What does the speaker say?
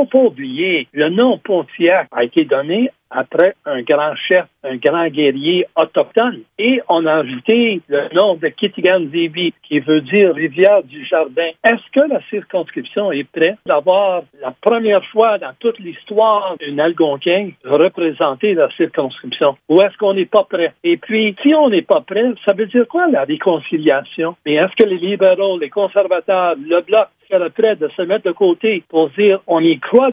faut pas oublier, le nom Pontiac a été donné après un grand chef, un grand guerrier autochtone. Et on a ajouté le nom de Kitigan-Zibi, qui veut dire rivière du jardin. Est-ce que la circonscription est prête d'avoir la première fois dans toute l'histoire d'une Algonquin représenter la circonscription? Ou est-ce qu'on n'est pas prêt? Et puis, si on n'est pas prêt, ça veut dire quoi la réconciliation? Mais est-ce que les libéraux, les conservateurs, le Bloc seraient prêts de se mettre de côté pour dire on y croit